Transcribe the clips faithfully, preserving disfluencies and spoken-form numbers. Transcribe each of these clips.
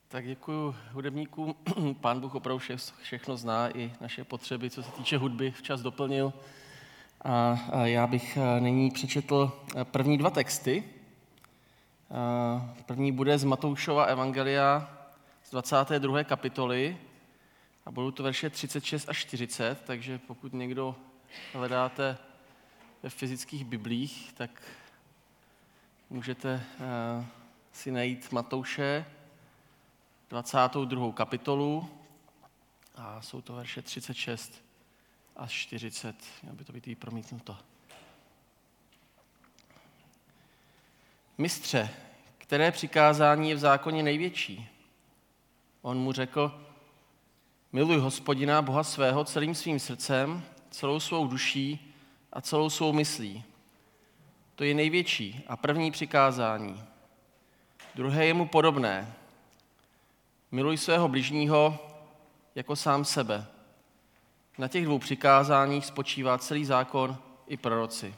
Tak děkuji hudebníkům. Pán Bůh opravdu vše, všechno zná, i naše potřeby, co se týče hudby, včas doplnil. A, a já bych nyní přečetl první dva texty. A první bude z Matoušova evangelia z dvacáté druhé kapitoly a budou to verše třicet šest až čtyřicet, takže pokud někdo hledáte ve fyzických biblích, tak můžete uh, si najít Matouše dvacátou druhou kapitolu a jsou to verše třicet šest až čtyřicet, mělo by to být i promítnuto. Mistře, které přikázání je v zákoně největší? On mu řekl, miluj Hospodina, Boha svého, celým svým srdcem, celou svou duší a celou svou myslí. To je největší a první přikázání. Druhé je mu podobné. Miluj svého bližního jako sám sebe. Na těch dvou přikázáních spočívá celý zákon i proroci.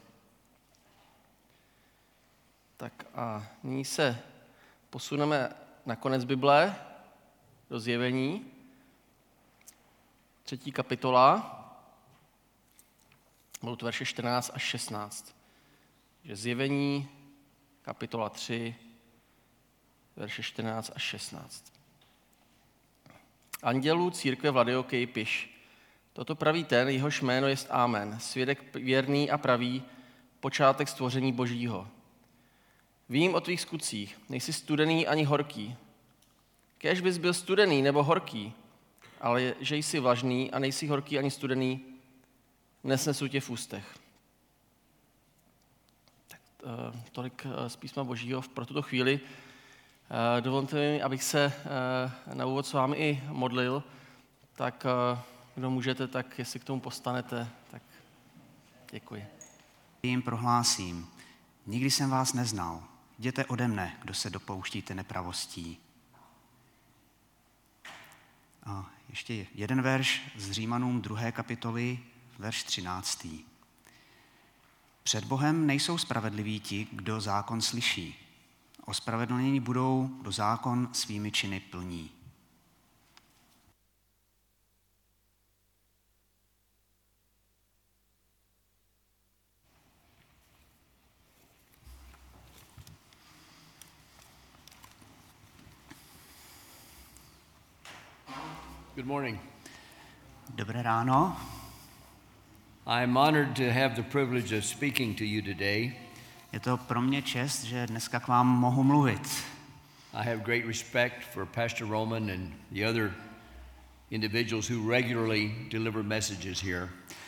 Tak a nyní se posuneme na konec Bible, do Zjevení, třetí kapitola, budou to verše čtrnáct až šestnáct. Takže Zjevení, kapitola tři, verše čtrnáct až šestnáct. Andělů církve v Laodikeji piš. Toto praví ten, jehož jméno jest Amen, svědek věrný a pravý, počátek stvoření Božího. Vím o tvých skutcích, nejsi studený ani horký. Kéž bys byl studený nebo horký, ale že jsi vlažný a nejsi horký ani studený, nesnesu tě v ústech. Tak, tolik z písma Božího pro tuto chvíli. Dovolte mi, abych se na úvod s vámi i modlil, tak kdo můžete, tak jestli k tomu postanete, tak děkuji. Jim prohlásím, nikdy jsem vás neznal, jděte ode mne, kdo se dopouštíte nepravostí. A ještě jeden verš z Římanům druhé kapitoly, verš třináctý. Před Bohem nejsou spravedliví ti, kdo zákon slyší. Ospravedlnění budou, kdo zákon svými činy plní. Good morning. Dobré ráno. I'm honored to have the privilege of speaking to you today. Je to pro mě čest, že dneska k vám mohu mluvit. I have great respect for Pastor Roman and the other individuals who regularly deliver messages here.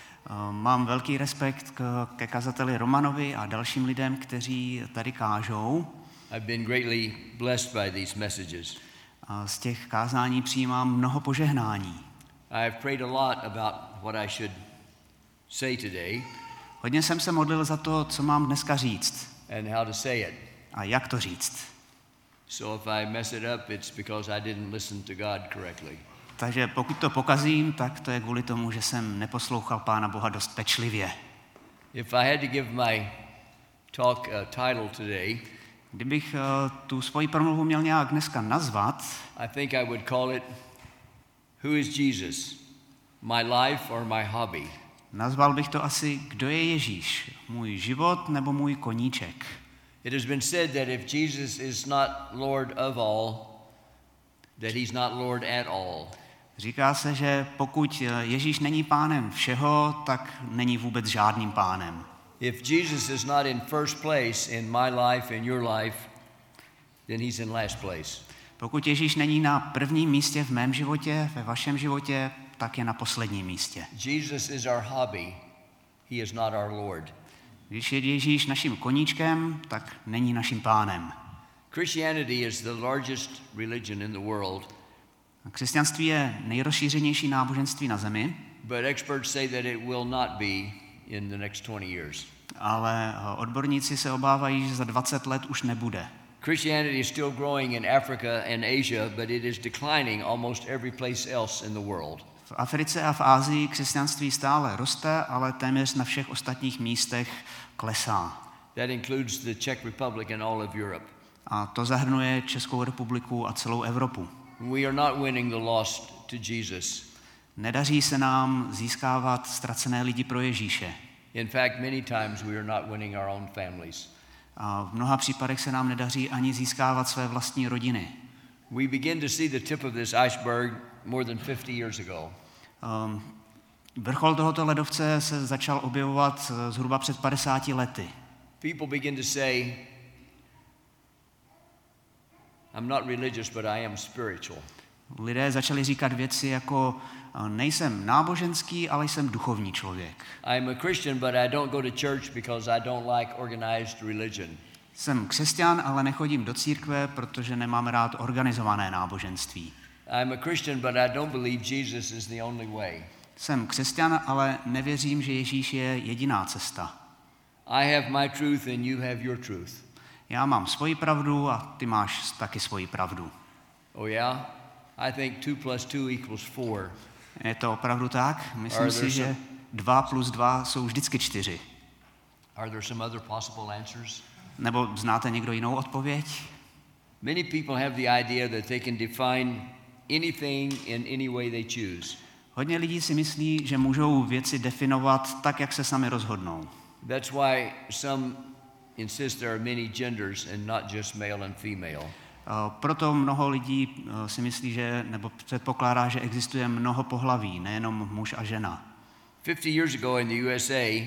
Mám velký respekt k, ke kazateli Romanovi a dalším lidem, kteří tady kážou. I've been greatly blessed by these messages. A z těch kázání přijímám mnoho požehnání. I have prayed a lot about what I should say today. Hodně jsem se modlil za to, co mám dneska říct. And how to say it. A jak to říct. So if I mess it up, it's because I didn't listen to God correctly. Takže pokud to pokazím, tak to je kvůli tomu, že jsem neposlouchal Pána Boha dost pečlivě. If I had to give my talk a title today, kdybych uh, tu svoji promluvu měl nějak dneska nazvat, I think I would call it Who is Jesus? My life or my hobby? Nazval bych to asi Kdo je Ježíš? Můj život nebo můj koníček? It has been said that if Jesus is not Lord of all, that he's not Lord at all. Říká se, že pokud Ježíš není pánem všeho, tak není vůbec žádným pánem. If Jesus is not in first place in my life and your life, then he's in last place. Pokud Ježíš není na prvním místě v mém životě, ve vašem životě, tak je na posledním místě. Jesus is our hobby. He is not our Lord. Když je Ježíš naším koníčkem, tak není naším pánem. Christianity is the largest religion in the world. Křesťanství je nejrozšířenější náboženství na zemi. But experts say that it will not be in the next twenty years. Ale odborníci se obávají, že za dvacet let už nebude. Christianity is still growing in Africa and Asia, but it is declining almost every place else in the world. V Africe a v Asii křesťanství stále roste, ale téměř na všech ostatních místech klesá. That includes the Czech Republic and all of Europe. A to zahrnuje Českou republiku a celou Evropu. We are not winning the lost to Jesus. Nedaří se nám získávat ztracené lidi pro Ježíše. In fact, many times we are not winning our own families. A v mnoha případech se nám nedaří ani získávat své vlastní rodiny. We begin to see the tip of this iceberg more than fifty years ago. Um, vrchol tohoto ledovce se začal objevovat zhruba před padesáti lety. People begin to say, I'm not religious, but I am spiritual. Lidé začali říkat věci jako nejsem náboženský, ale jsem duchovní člověk. I'm a Christian, but I don't go to church because I don't like organized religion. Jsem křesťan, ale nechodím do církve, protože nemám rád organizované náboženství. I'm a Christian, but I don't believe Jesus is the only way. Jsem křesťan, ale nevěřím, že Ježíš je jediná cesta. I have my truth and you have your truth. Já mám svoji pravdu a ty máš taky svoji pravdu. Oh yeah? I think two plus two equals four. Je to opravdu tak? Myslím si, že dva plus dva jsou vždycky čtyři. Are there some other possible answers? Nebo znáte někdo jinou odpověď? Many people have the idea that they can define anything in any way they choose. Hodně lidí si myslí, že můžou věci definovat tak, jak se sami rozhodnou. That's why some insist there are many genders and not just male and female. Proto mnoho lidí si myslí, že nebo předpokládá, že existuje mnoho pohlaví, nejenom muž a žena. fifty years ago in the U S A,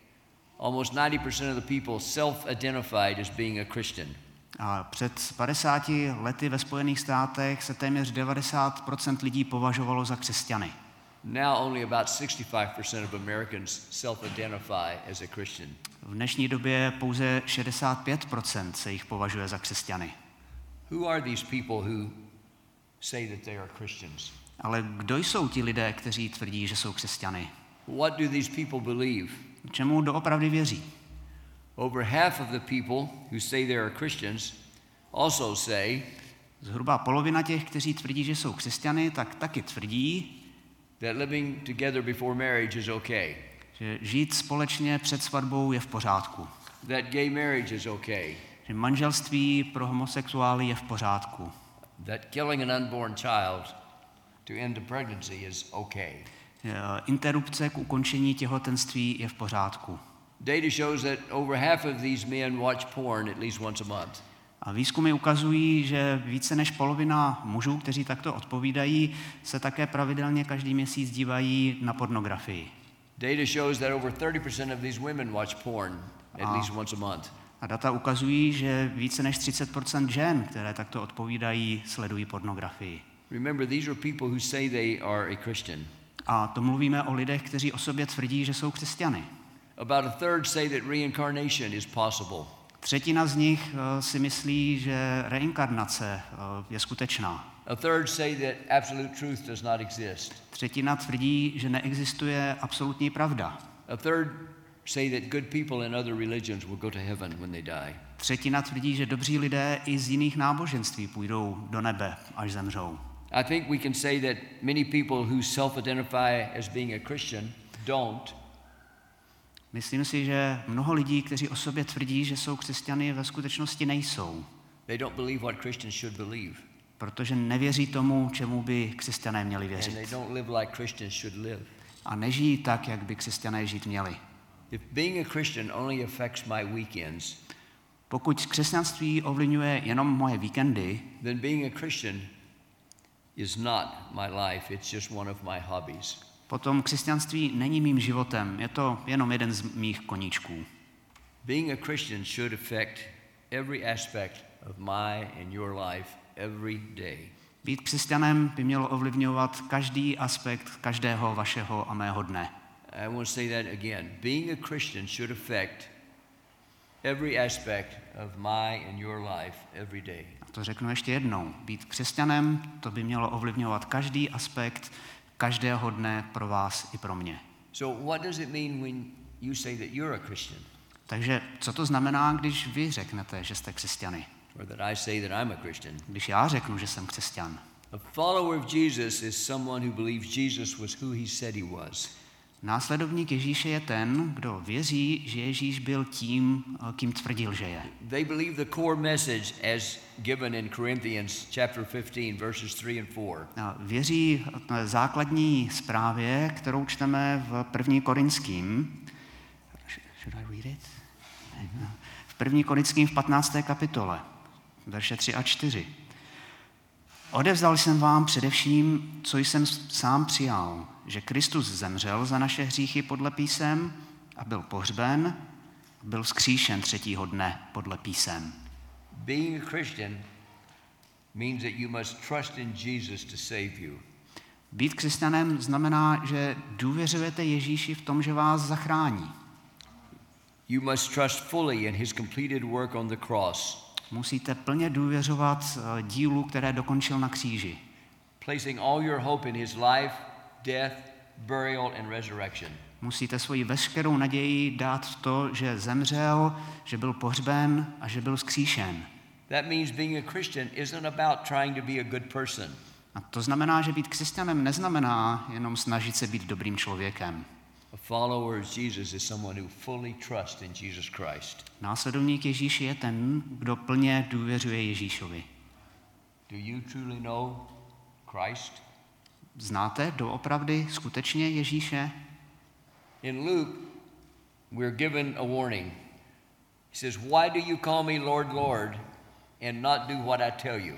almost ninety percent of the people self-identified as being a Christian. A před padesáti lety ve Spojených státech se téměř devadesát procent lidí považovalo za křesťany. Now only about sixty-five percent of Americans self-identify as a Christian. V dnešní době pouze šedesát pět procent se jich považuje za křesťany. Who are these people who say that they are Christians? Ale kdo jsou ti lidé, kteří tvrdí, že jsou křesťany? What do these people believe? Čemu doopravdy věří? Over half of the people who say they are Christians also say Zhruba polovina těch, kteří tvrdí, že jsou křesťany, tak taky tvrdí, that living together before marriage is okay. Že žít společně před svatbou je v pořádku. That gay marriage is okay. Že manželství pro homosexuály je v pořádku. That killing an unborn child to end a pregnancy is okay. Interrupce k ukončení těhotenství je v pořádku. Data shows that over half of these men watch porn at least once a month. A výzkumy ukazují, že více než polovina mužů, kteří takto odpovídají, se také pravidelně každý měsíc dívají na pornografii. Data shows that over thirty percent of these women watch porn at a, least once a month. A data ukazují, že více než třicet procent žen, které takto odpovídají, sledují pornografii. Remember, these are people who say they are a Christian. A to mluvíme o lidech, kteří o sobě tvrdí, že jsou křesťany. About a third say that reincarnation is possible. Třetina z nich uh, si myslí, že reinkarnace uh, je skutečná. A third say that absolute truth does not exist. Třetina tvrdí, že neexistuje absolutní pravda. A third say that good people in other religions will go to heaven when they die. Třetina tvrdí, že dobří lidé i z jiných náboženství půjdou do nebe, až zemřou. I think we can say that many people who self-identify as being a Christian don't. Myslím si, že mnoho lidí, kteří o sobě tvrdí, že jsou křesťany, ve skutečnosti nejsou. They don't believe what Christians should believe. Protože nevěří tomu, čemu by křesťané měli And they věřit. don't live like Christians should live. A nežijí tak, jak by křesťané žít měli. If being a Christian only affects my weekends, Pokud křesťanství ovlivňuje jenom moje víkendy, then being a Christian is not my life, it's just one of my hobbies. potom křesťanství není mým životem, je to jenom jeden z mých koníčků. Being a Christian should affect every aspect of my and your life every day. Být křesťanem by mělo ovlivňovat každý aspekt každého vašeho a mého dne. I want to say that again. Being a Christian should affect every aspect of my and your life every day. A to řeknu ještě jednou. Být křesťanem, to by mělo ovlivňovat každý aspekt každého dne pro vás i pro mě. So what does it mean when you say that you're a Christian? Takže co to znamená, když vy řeknete, že jste křesťany? Or that I say that I'm a Christian? Když já řeknu, že jsem křesťan. A follower of Jesus is someone who believes Jesus was who he said he was. Následovník Ježíše je ten, kdo věří, že Ježíš byl tím, kým tvrdil, že je. They believe the core message as given in Corinthians chapter fifteen verses three and four. A věří základní zprávě, kterou čteme v první Korinským. Should I read it? Mm-hmm. V první Korinským v patnácté kapitole, verše tři a čtyři. Odevzdal jsem vám především, co jsem sám přijal, že Kristus zemřel za naše hříchy podle písem a byl pohřben a byl vzkříšen třetího dne podle písem. Being a Christian means that you must trust in Jesus to save you. Být křesťanem znamená, že důvěřujete Ježíši v tom, že vás zachrání. You must trust fully in his completed work on the cross. Musíte plně důvěřovat dílu, které dokončil na kříži. Placing all your hope in his life, death, burial and resurrection. Musíte svoji veškerou naději dát v to, že zemřel, že byl pohřben a že byl vzkříšen. That means being a Christian isn't about trying to be a good person. A to znamená, že být křesťanem neznamená jenom snažit se být dobrým člověkem. A follower of Jesus is someone who fully trusts in Jesus Christ. Následovník Ježíše je ten, kdo plně důvěřuje Ježíšovi. Do you truly know Christ? Znáte doopravdy skutečně Ježíše? In Luke, we're given a warning. He says, "Why do you call me Lord, Lord, and not do what I tell you?"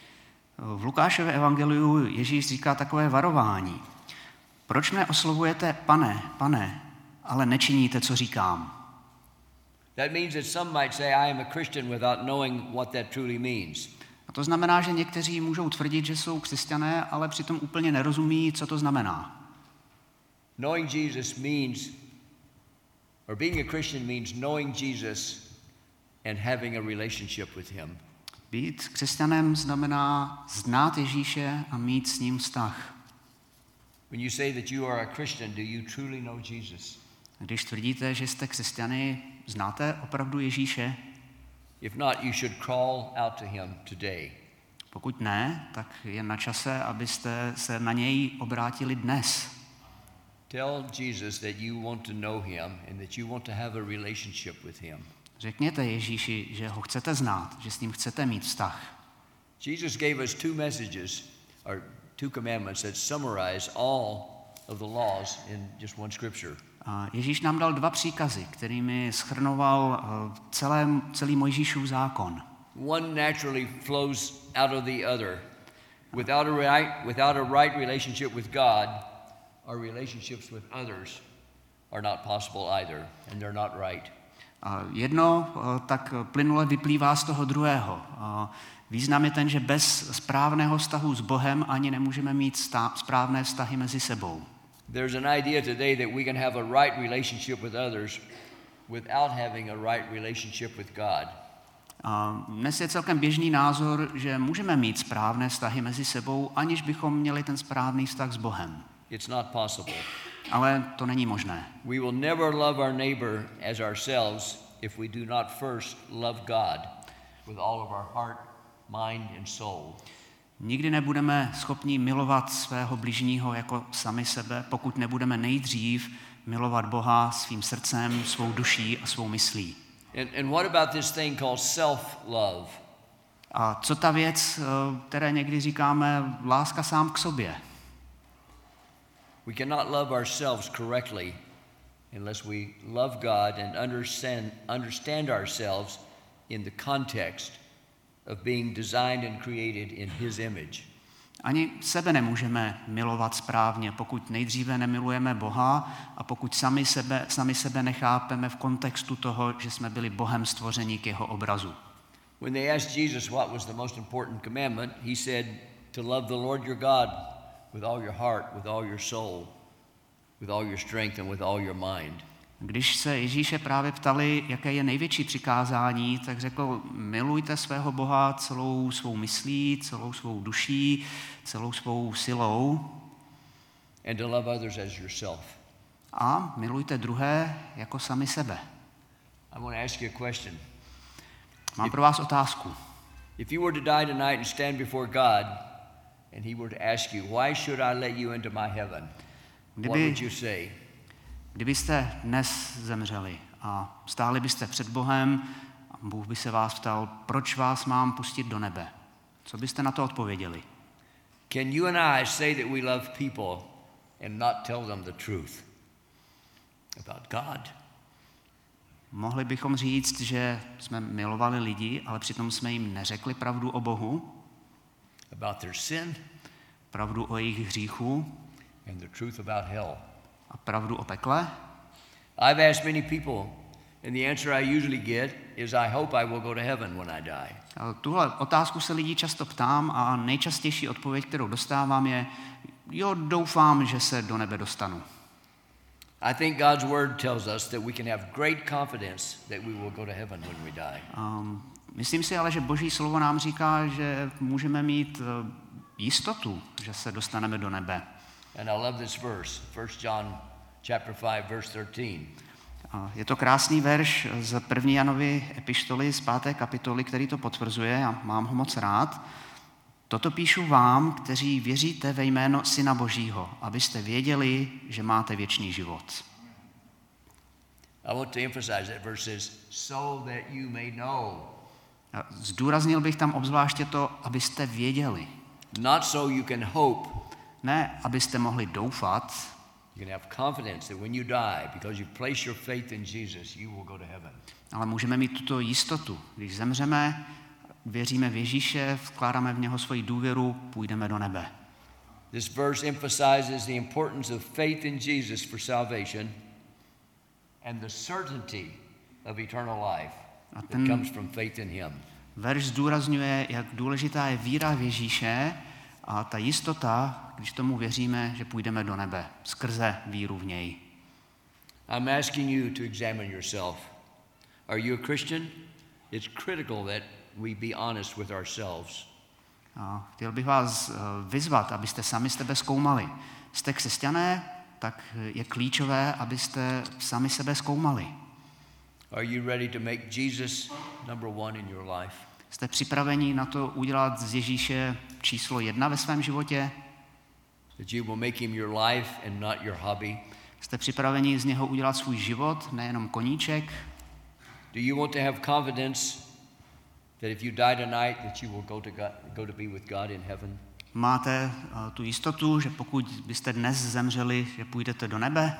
V Lukášově evangeliu Ježíš říká takové varování. Proč mě oslovujete pane, pane, ale nečiníte, co říkám? That means that some might say I am a Christian without knowing what that truly means. A to znamená, že někteří můžou tvrdit, že jsou křesťané, ale přitom úplně nerozumí, co to znamená. Knowing Jesus means, or being a Christian means knowing Jesus and having a relationship with him. Být křesťanem znamená znát Ježíše a mít s ním vztah. When you say that you are a Christian, do you truly know Jesus? Když tvrdíte, že jste křesťany, znáte opravdu Ježíše? If not, you should call out to him today. Pokud ne, tak je na čase, abyste se na něj obrátili dnes. Tell Jesus that you want to know him and that you want to have a relationship with him. Řekněte Ježíši, že ho chcete znát, že s ním chcete mít vztah. Jesus gave us two messages, or two commandments that summarize all of the laws in just one scripture. A Ježíš nám dal dva příkazy, kterými shrnoval celé, celý Mojžíšův zákon. One naturally flows out of the other. Without a right, without a right relationship with God, our relationships with others are not possible either, and they're not right. A jedno tak plynule vyplývá z toho druhého. Význam je ten, že bez správného vztahu s Bohem ani nemůžeme mít správné vztahy mezi sebou. There's an idea today that we can have a right relationship with others without having a right relationship with God. A dnes je celkem běžný názor, že můžeme mít správné vztahy mezi sebou, aniž bychom měli ten správný vztah s Bohem. It's not possible. Ale to není možné. We will never love our neighbor as ourselves if we do not first love God with all of our heart, mind and soul. Nikdy nebudeme schopni milovat svého bližního jako sami sebe, pokud nebudeme nejdřív milovat Boha svým srdcem, svou duší a svou myslí. And, and what about this thing called self-love? A co ta věc, které někdy říkáme láska sám k sobě? We cannot love ourselves correctly unless we love God and understand, understand ourselves in the context of being designed and created in his image. Ani sebe nemůžeme milovat správně, pokud nejdříve nemilujeme Boha a pokud sami sebe, sami sebe nechápeme v kontextu toho, že jsme byli Bohem stvořeni k jeho obrazu. When they asked Jesus what was the most important commandment, he said to love the Lord your God with all your heart, with all your soul, with all your strength and with all your mind. Když se Ježíše právě ptali, jaké je největší přikázání, tak řekl, milujte svého Boha celou svou myslí, celou svou duší, celou svou silou. And to love others as yourself. A milujte druhé jako sami sebe. I want to ask you a question. Mám pro vás otázku. If you were to die tonight and stand before God and he were to ask you, why should I let you into my heaven? What would you say? Kdybyste dnes zemřeli a stáli byste před Bohem a Bůh by se vás ptal, proč vás mám pustit do nebe, co byste na to odpověděli? Can you and I say that we love people and not tell them the truth about God? Mohli bychom říct, že jsme milovali lidi, ale přitom jsme jim neřekli pravdu o Bohu, About their sin pravdu o jejich hříchu and the truth about hell? a pravdu o pekle? I've asked many people, and the answer I usually get is, I hope I will go to heaven when I die. A tuhle otázku se lidí často ptám a nejčastější odpověď, kterou dostávám, je, jo, doufám, že se do nebe dostanu. I think God's word tells us that we can have great confidence that we will go to heaven when we die. Um, myslím si ale, že Boží slovo nám říká, že můžeme mít uh, jistotu, že se dostaneme do nebe. And I love this verse, First John chapter five, verse thirteen. A je to krásný verš z první Janovy epištoly z páté kapitoly, který to potvrzuje a mám ho moc rád. Toto píšu vám, kteří věříte ve jméno Syna Božího, abyste věděli, že máte věčný život. I want to emphasize that verse says, so that you may know. A zdůraznil bych tam obzvláště to, abyste věděli. Not so you can hope. Ne, abyste mohli doufat, You can have confidence that when you die, because you place your faith in Jesus, you will go to heaven. ale můžeme mít tuto jistotu. Když zemřeme, věříme v Ježíše, vkládáme v něho svoji důvěru, půjdeme do nebe. This verse emphasizes the importance of faith in Jesus for salvation and the certainty of eternal life A that ten comes from faith in him. verš zdůrazňuje, jak důležitá je víra v Ježíše a ta jistota, když tomu věříme, že půjdeme do nebe skrze víru v něj. I'm asking you to examine yourself. Are you a Christian? It's critical that we be honest with ourselves. A chtěl bych vás vyzvat, abyste sami sebe zkoumali. Jste křesťané, tak je klíčové, abyste sami sebe zkoumali. Are you ready to make Jesus number one in your life? Jste připraveni na to udělat z Ježíše číslo jedna ve svém životě? That you will make him your life and not your hobby? Jste připraveni z něho udělat svůj život, nejenom koníček? Do you want to have confidence that if you die tonight that you will go to God, go to be with God in heaven? Máte uh, tu jistotu, že pokud byste dnes zemřeli, že půjdete do nebe?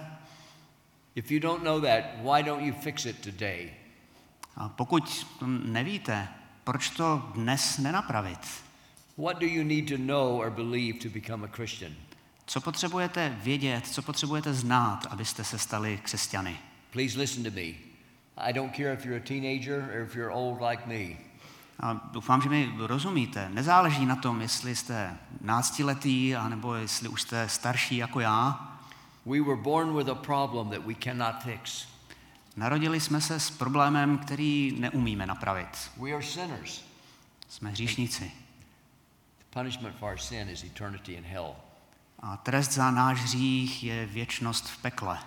If you don't know that, why don't you fix it today? A pokud to nevíte, proč to dnes nenapravit? What do you need to know or believe to become a Christian? Co potřebujete vědět, co potřebujete znát, abyste se stali křesťany? Please listen to me. I don't care if you're a teenager or if you're old like me. A doufám, že mi rozumíte. Nezáleží na tom, jestli jste náctiletý, anebo jestli už jste starší jako já. We were born with a problem that we cannot fix. Narodili jsme se s problémem, který neumíme napravit. We are sinners. Jsme hříšníci. The punishment for our sin is eternity in hell. A trest za náš hřích je věčnost v pekle.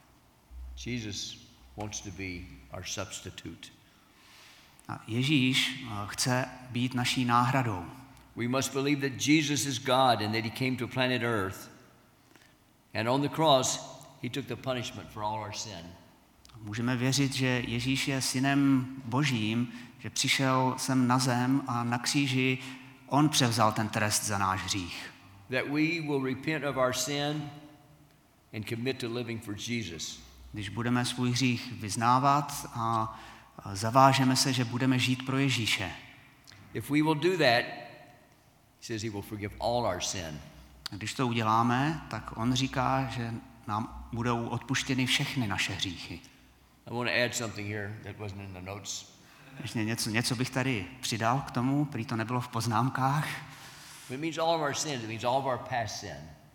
Jesus wants to be our substitute. A Ježíš chce být naší náhradou. We must believe that Jesus is God and that he came to planet Earth. And on the cross, he took the punishment for all our sin. Můžeme věřit, že Ježíš je synem Božím, že přišel sem na zem a na kříži on převzal ten trest za náš hřích. That we will repent of our sin and commit to living for Jesus. Když budeme svůj hřích vyznávat a zavážeme se, že budeme žít pro Ježíše. If we will do that, he says he will forgive all our sin. A když to uděláme, tak on říká, že nám budou odpuštěny všechny naše hříchy. I want to add something here that wasn't in the notes. Ještě něco, něco bych tady přidal k tomu, prý to nebylo v poznámkách. It means all of our sins. It means all of our past sin.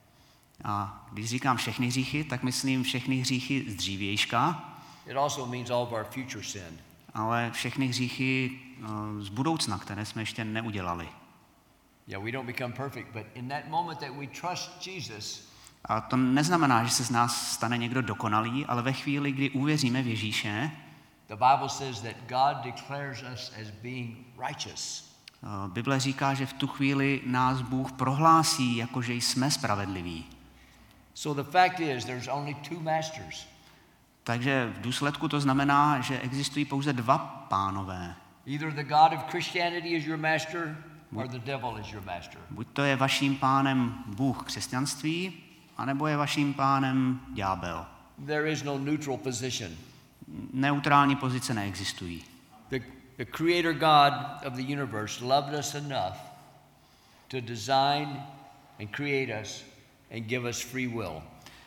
A když říkám všechny hříchy, tak myslím všechny hříchy z dřívějška, It also means all of our future sin. ale všechny hříchy uh, z budoucna, které jsme ještě neudělali. Yeah, we don't become perfect, but in that moment that we trust Jesus, A to neznamená, že se z nás stane někdo dokonalý, ale ve chvíli, kdy uvěříme v Ježíše, the Bible says that God declares us as being righteous. uh, Bible říká, že v tu chvíli nás Bůh prohlásí, jako že jsme spravedliví. So the fact is there's only two masters. Takže v důsledku to znamená, že existují pouze dva pánové. Either the God of Christianity is your master, or the devil is your master. Buď to je vaším pánem Bůh křesťanství, anebo je vaším pánem ďábel. There is no neutral position. Neutrální pozice neexistují. The, the creator God of the universe loved us enough to design and create us and give us free will.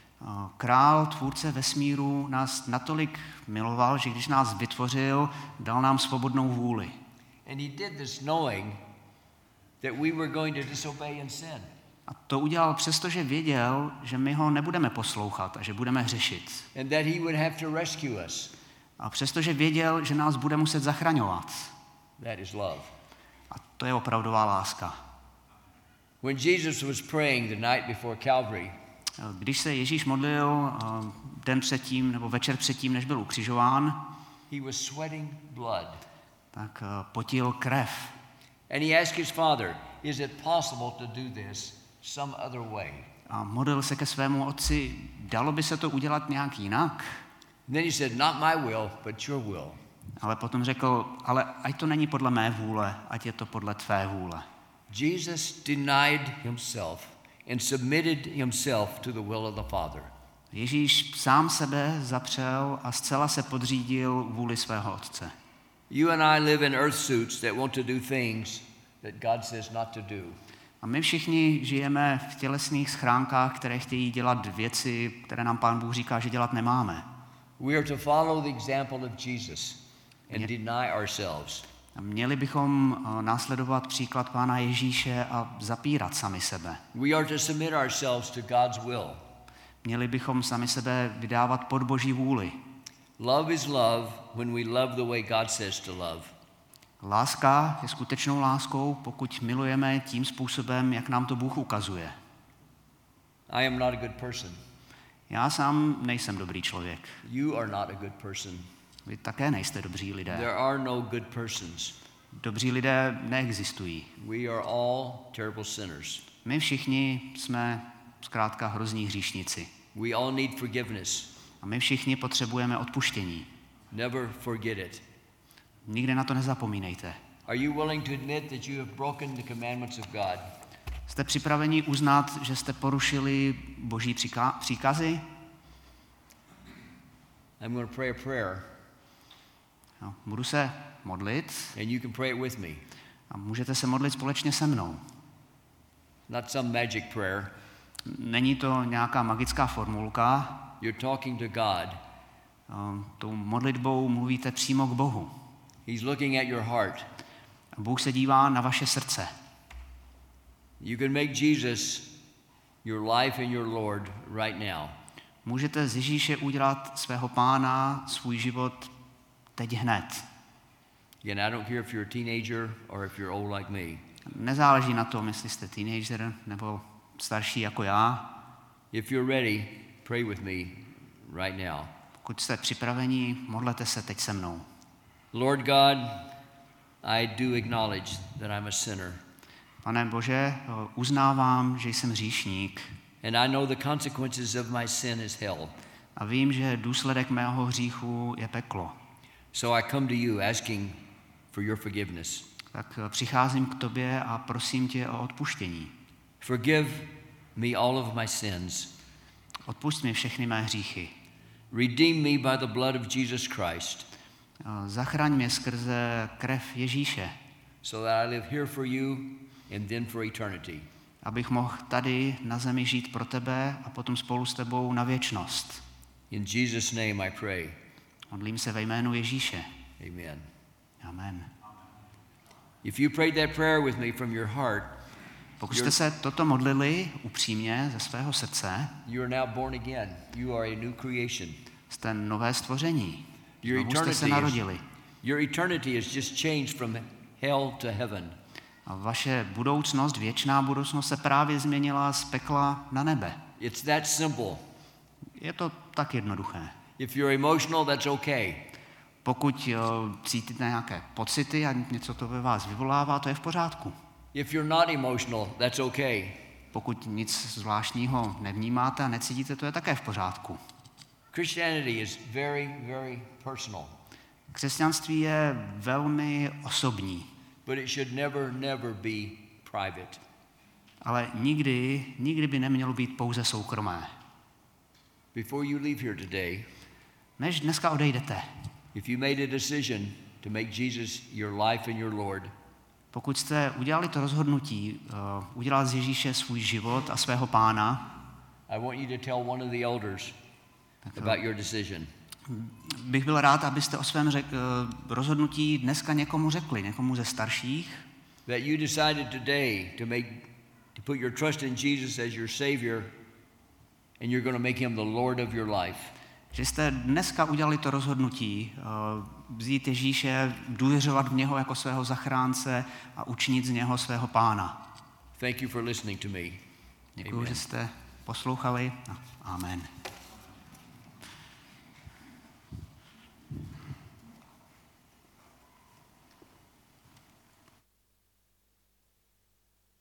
Král, tvůrce vesmíru, nás natolik miloval, že když nás vytvořil, dal nám svobodnou vůli. And he did this knowing that we were going to disobey and sin. A to udělal přesto, že věděl, že my ho nebudeme poslouchat a že budeme hřešit. And that he would have to rescue us. A přesto, že věděl, že nás bude muset zachraňovat. That is love. A to je opravdová láska. When Jesus was praying the night before Calvary, když se Ježíš modlil den předtím nebo večer předtím, než byl ukřižován, he was sweating blood. Tak potil krev. And he asked his Father, is it possible to do this some other way? A modlil se ke svému otci, dalo by se to udělat nějak jinak? And then he said, not my will, but your will. Ale potom řekl, ale ať to není podle mé vůle, ať je to podle tvé vůle. Jesus denied himself and submitted himself to the will of the Father. Ježíš sám sebe zapřel a zcela se podřídil vůli svého otce. You and I live in earth suits that want to do things that God says not to do. A my všichni žijeme v tělesných schránkách, které chtějí dělat věci, které nám Pán Bůh říká, že dělat nemáme. We are to follow the example of Jesus and deny ourselves. A měli bychom následovat příklad Pána Ježíše a zapírat sami sebe. We are to submit ourselves to God's will. Měli bychom sami sebe vydávat pod Boží vůli. Love is love when we love the way God says to love. Láska je skutečnou láskou, pokud milujeme tím způsobem, jak nám to Bůh ukazuje. I am not a good person. Já sám nejsem dobrý člověk. You are not a good person. Vy také nejste dobří lidé. There are no good persons. Dobří lidé neexistují. We are all terrible sinners. My všichni jsme zkrátka hrozní hříšníci. We all need forgiveness. A my všichni potřebujeme odpuštění. Never forget it. Nikdy na to nezapomínejte. Are you willing to admit that you have broken the commandments of God? Jste připraveni uznat, že jste porušili Boží příka- příkazy? I'm going to pray a prayer. No, budu se modlit And you can pray it with me. a můžete se modlit společně se mnou. Not some magic prayer. Není to nějaká magická formulka. You're talking to God. Um, tou modlitbou mluvíte přímo k Bohu. He's looking at your heart. A Bůh se dívá na vaše srdce. You can make Jesus your life and your Lord right now. Můžete z Ježíše udělat svého Pána, svůj život teď hned. Again, I don't care if you're a teenager or if you're old like me. Nezáleží na tom, jestli jste teenager nebo starší jako já. If you're ready, pray with me right now. Pokud jste připraveni, modlete se teď se mnou. Lord God, I do acknowledge that I'm a sinner. Pane Bože, uznávám, že jsem hříšník. And I know the consequences of my sin is hell. A vím, že důsledek mého hříchu je peklo. So I come to you asking for your forgiveness. Tak přicházím k tobě a prosím tě o odpuštění. Forgive me all of my sins. Odpusť mi všechny mé hříchy. Redeem me by the blood of Jesus Christ. Zachraň mě skrze krev Ježíše. So that I live here for you and then for eternity. Abych mohl tady na zemi žít pro tebe a potom spolu s tebou na věčnost. In Jesus' name I pray. Modlím se ve jménu Ježíše. Amen. Amen. If you prayed that prayer with me from your heart, Pokud jste se toto modlili upřímně ze svého srdce, you are now born again. You are a new creation. jste nové stvoření. Your Znovu jste se eternity, narodili. is, your eternity is just changed from hell to heaven. A vaše budoucnost, věčná budoucnost se právě změnila z pekla na nebe. It's that simple. Je to tak jednoduché. If you're emotional, that's okay. Pokud jo, cítíte nějaké pocity a něco to ve vás vyvolává, to je v pořádku. If you're not emotional, that's okay. Pokud nic zvláštního nevnímáte a necítíte, to je také v pořádku. Christianity is very, very personal. Křesťanství je velmi osobní, But it should never, never be private. ale nikdy, nikdy by nemělo být pouze soukromé. Before you leave here today, Než dneska odejdete, if you made a decision to make Jesus your life and your Lord, pokud jste udělali to rozhodnutí, uh, udělat z Ježíše svůj život a svého pána, I want you to tell one of the elders about your decision. bych byl rád, abyste o svém řek, uh, rozhodnutí dneska někomu řekli, někomu ze starších, That you decided today to make to put your trust in Jesus as your Savior, and you're going to make him the Lord of your life. že jste dneska udělali to rozhodnutí uh, vzít Ježíše, důvěřovat v něho jako svého zachránce a učinit z něho svého pána. Thank you for listening to me. Děkuji, Amen. že jste poslouchali. Amen.